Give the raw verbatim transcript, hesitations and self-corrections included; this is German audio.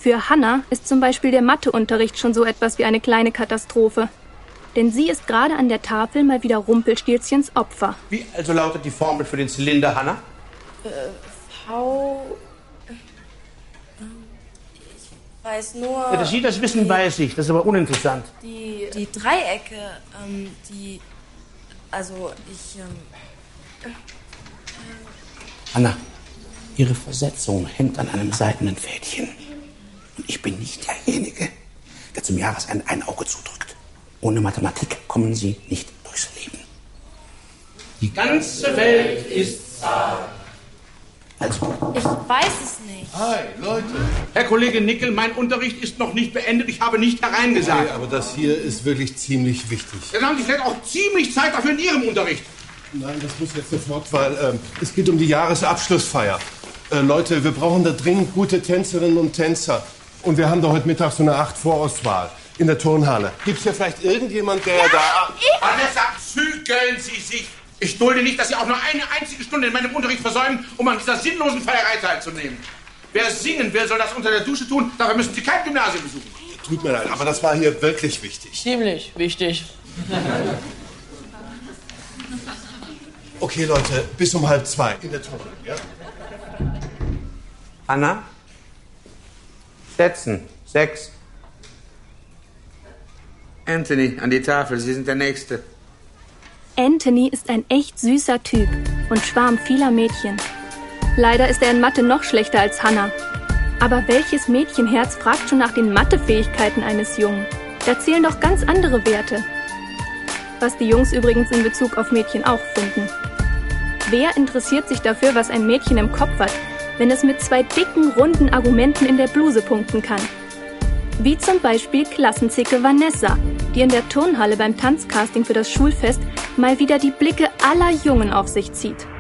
Für Hannah ist zum Beispiel der Matheunterricht schon so etwas wie eine kleine Katastrophe. Denn sie ist gerade an der Tafel mal wieder Rumpelstilzchens Opfer. Wie also lautet die Formel für den Zylinder, Hannah? Äh, V... Ich weiß nur... Ja, dass Sie das wissen, weiß ich. Das ist aber uninteressant. Die, die Dreiecke, ähm, die... Also, ich, ähm... Hannah, Ihre Versetzung hängt an einem seidenen Fädchen. Und ich bin nicht derjenige, der zum Jahresende ein Auge zudrückt. Ohne Mathematik kommen Sie nicht durchs Leben. Die ganze Welt ist Zahl. Also. Ich weiß es nicht. Hi, Leute. Herr Kollege Nickel, mein Unterricht ist noch nicht beendet. Ich habe nicht hereingesagt. Okay, aber das hier ist wirklich ziemlich wichtig. Dann haben Sie vielleicht auch ziemlich Zeit dafür in Ihrem Unterricht. Nein, das muss jetzt sofort, weil ähm, es geht um die Jahresabschlussfeier. Äh, Leute, wir brauchen da dringend gute Tänzerinnen und Tänzer. Und wir haben da heute Mittag so eine Acht-Vorauswahl in der Turnhalle. Gibt es hier vielleicht irgendjemand, der ja, da... Ich. Vanessa, zügeln Sie sich. Ich dulde nicht, dass Sie auch nur eine einzige Stunde in meinem Unterricht versäumen, um an dieser sinnlosen Feierei teilzunehmen. Wer singen will, soll das unter der Dusche tun. Dafür müssen Sie kein Gymnasium besuchen. Tut mir leid, aber das war hier wirklich wichtig. Ziemlich wichtig. Okay, Leute, bis um halb zwei in der Turnhalle, ja? Anna? Setzen. Sechs. Anthony, an die Tafel. Sie sind der Nächste. Anthony ist ein echt süßer Typ und schwarmt vieler Mädchen. Leider ist er in Mathe noch schlechter als Hannah. Aber welches Mädchenherz fragt schon nach den Mathefähigkeiten eines Jungen? Da zählen doch ganz andere Werte. Was die Jungs übrigens in Bezug auf Mädchen auch finden. Wer interessiert sich dafür, was ein Mädchen im Kopf hat, wenn es mit zwei dicken, runden Argumenten in der Bluse punkten kann? Wie zum Beispiel Klassenzicke Vanessa, die in der Turnhalle beim Tanzcasting für das Schulfest mal wieder die Blicke aller Jungen auf sich zieht.